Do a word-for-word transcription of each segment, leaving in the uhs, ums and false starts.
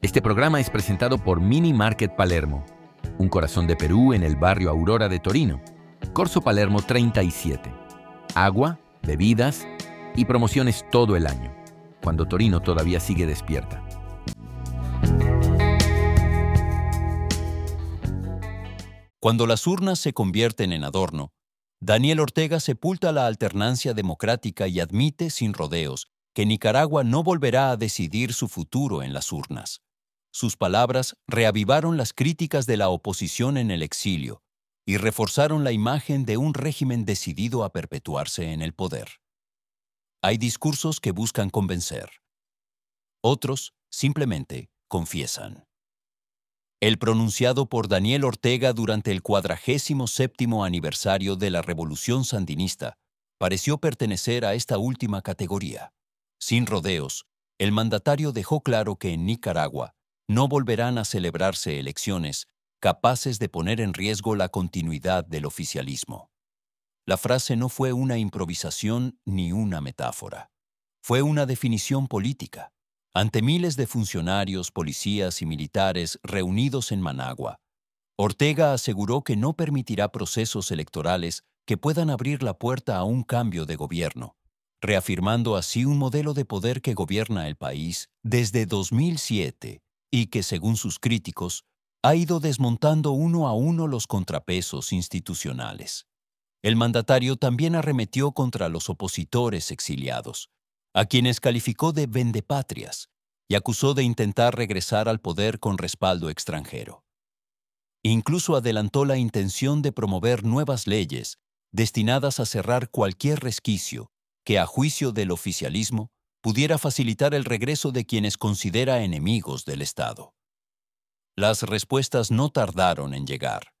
Este programa es presentado por Mini Market Palermo, un corazón de Perú en el barrio Aurora de Torino. Corso Palermo treinta y siete. Agua, bebidas y promociones todo el año, cuando Torino todavía sigue despierta. Cuando las urnas se convierten en adorno, Daniel Ortega sepulta la alternancia democrática y admite, sin rodeos, que Nicaragua no volverá a decidir su futuro en las urnas. Sus palabras reavivaron las críticas de la oposición en el exilio y reforzaron la imagen de un régimen decidido a perpetuarse en el poder. Hay discursos que buscan convencer. Otros simplemente confiesan. El pronunciado por Daniel Ortega durante el cuadragésimo séptimo aniversario de la Revolución Sandinista pareció pertenecer a esta última categoría. Sin rodeos, el mandatario dejó claro que en Nicaragua no volverán a celebrarse elecciones capaces de poner en riesgo la continuidad del oficialismo. La frase no fue una improvisación ni una metáfora. Fue una definición política. Ante miles de funcionarios, policías y militares reunidos en Managua, Ortega aseguró que no permitirá procesos electorales que puedan abrir la puerta a un cambio de gobierno, reafirmando así un modelo de poder que gobierna el país desde dos mil siete y que, según sus críticos, ha ido desmontando uno a uno los contrapesos institucionales. El mandatario también arremetió contra los opositores exiliados, a quienes calificó de vendepatrias y acusó de intentar regresar al poder con respaldo extranjero. Incluso adelantó la intención de promover nuevas leyes destinadas a cerrar cualquier resquicio que, a juicio del oficialismo, pudiera facilitar el regreso de quienes considera enemigos del Estado. Las respuestas no tardaron en llegar.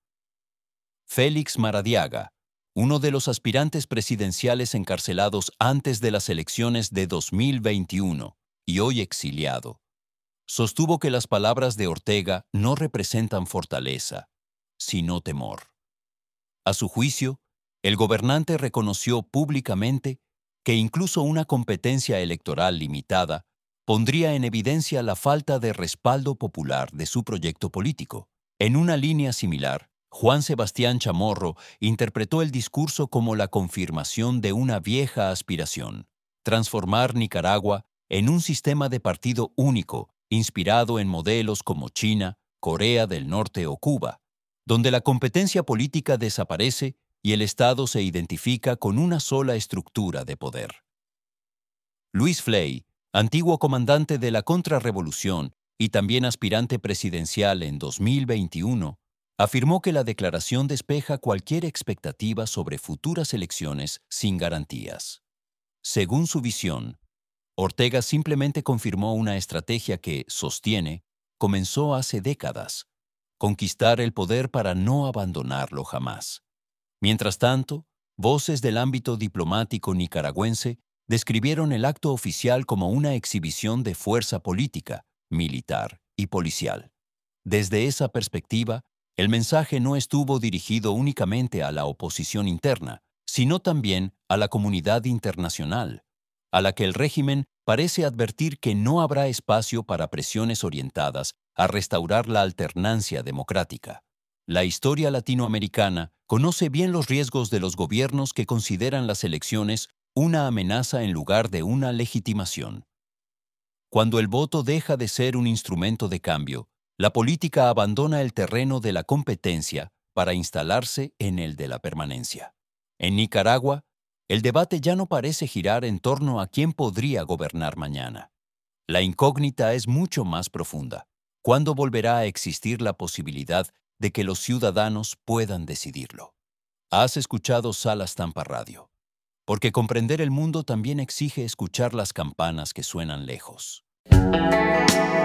Félix Maradiaga, uno de los aspirantes presidenciales encarcelados antes de las elecciones de dos mil veintiuno y hoy exiliado, sostuvo que las palabras de Ortega no representan fortaleza, sino temor. A su juicio, el gobernante reconoció públicamente que incluso una competencia electoral limitada pondría en evidencia la falta de respaldo popular de su proyecto político. En una línea similar, Juan Sebastián Chamorro interpretó el discurso como la confirmación de una vieja aspiración: transformar Nicaragua en un sistema de partido único, inspirado en modelos como China, Corea del Norte o Cuba, donde la competencia política desaparece y el Estado se identifica con una sola estructura de poder. Luis Flay, antiguo comandante de la contrarrevolución y también aspirante presidencial en dos mil veintiuno, afirmó que la declaración despeja cualquier expectativa sobre futuras elecciones sin garantías. Según su visión, Ortega simplemente confirmó una estrategia que, sostiene, comenzó hace décadas: conquistar el poder para no abandonarlo jamás. Mientras tanto, voces del ámbito diplomático nicaragüense describieron el acto oficial como una exhibición de fuerza política, militar y policial. Desde esa perspectiva, el mensaje no estuvo dirigido únicamente a la oposición interna, sino también a la comunidad internacional, a la que el régimen parece advertir que no habrá espacio para presiones orientadas a restaurar la alternancia democrática. La historia latinoamericana conoce bien los riesgos de los gobiernos que consideran las elecciones una amenaza en lugar de una legitimación. Cuando el voto deja de ser un instrumento de cambio, la política abandona el terreno de la competencia para instalarse en el de la permanencia. En Nicaragua, el debate ya no parece girar en torno a quién podría gobernar mañana. La incógnita es mucho más profunda. ¿Cuándo volverá a existir la posibilidad de que los ciudadanos puedan decidirlo? Has escuchado Sala Stampa Radio, porque comprender el mundo también exige escuchar las campanas que suenan lejos.